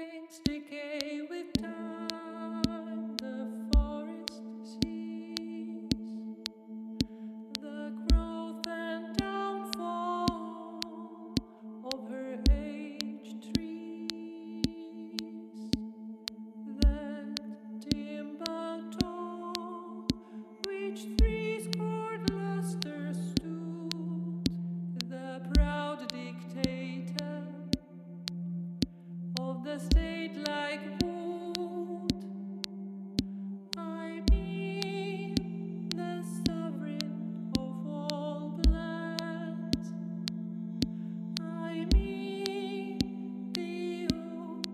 things decay with time, the forest sees the growth and downfall of her aged trees. That timber tall, which threescore lustres stood, the proud dictator of the state-like wood. I mean the sovereign of all lands. I mean the oak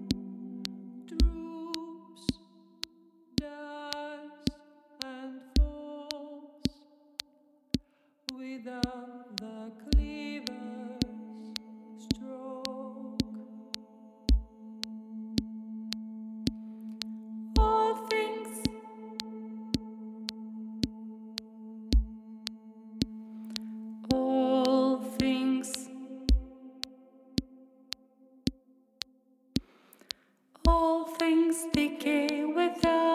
droops, dies, and falls without the cleaver's stroke. All things, all things, all things decay with time.